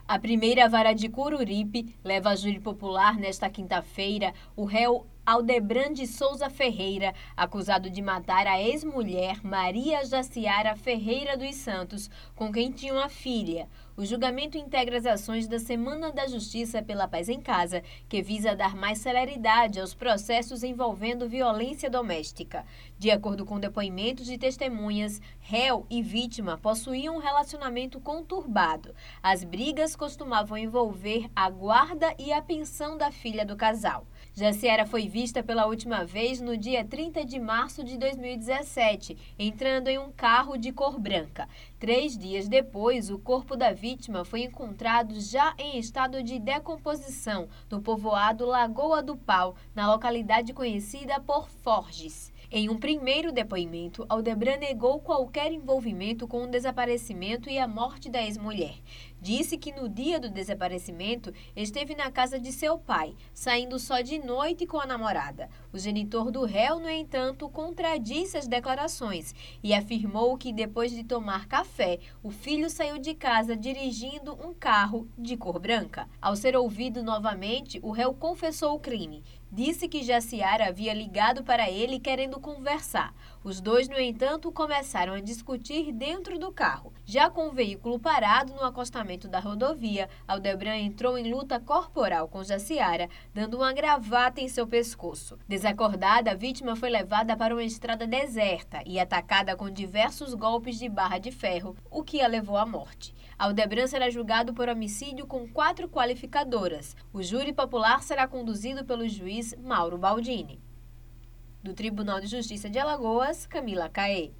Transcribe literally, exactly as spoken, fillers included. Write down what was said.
A primeira vara de Coruripe leva a júri popular nesta quinta-feira o réu Aldebran de Souza Ferreira, acusado de matar a ex-mulher Maria Jaciara Ferreira dos Santos, com quem tinha uma filha. O julgamento integra as ações da Semana da Justiça pela Paz em Casa, que visa dar mais celeridade aos processos envolvendo violência doméstica. De acordo com depoimentos de testemunhas, réu e vítima possuíam um relacionamento conturbado. As brigas costumavam envolver a guarda e a pensão da filha do casal. Jaciara foi vista pela última vez no dia trinta de março de dois mil e dezessete, entrando em um carro de cor branca. Três dias depois, o corpo da vítima foi encontrado já em estado de decomposição no povoado Lagoa do Pau, na localidade conhecida por Forges. Em um primeiro depoimento, Aldebran negou qualquer envolvimento com o desaparecimento e a morte da ex-mulher. Disse que no dia do desaparecimento esteve na casa de seu pai, saindo só de noite com a namorada. O genitor do réu, no entanto, contradisse as declarações e afirmou que depois de tomar café, o filho saiu de casa dirigindo um carro de cor branca. Ao ser ouvido novamente, o réu confessou o crime. Disse que Jaciara havia ligado para ele querendo conversar. Os dois, no entanto, começaram a discutir dentro do carro. Já com o veículo parado no acostamento da rodovia, Aldebran entrou em luta corporal com Jaciara, dando uma gravata em seu pescoço. Desacordada, a vítima foi levada para uma estrada deserta e atacada com diversos golpes de barra de ferro, o que a levou à morte. Aldebran será julgado por homicídio com quatro qualificadoras. O júri popular será conduzido pelo juiz Mauro Baldini. Do Tribunal de Justiça de Alagoas, Camila Caê.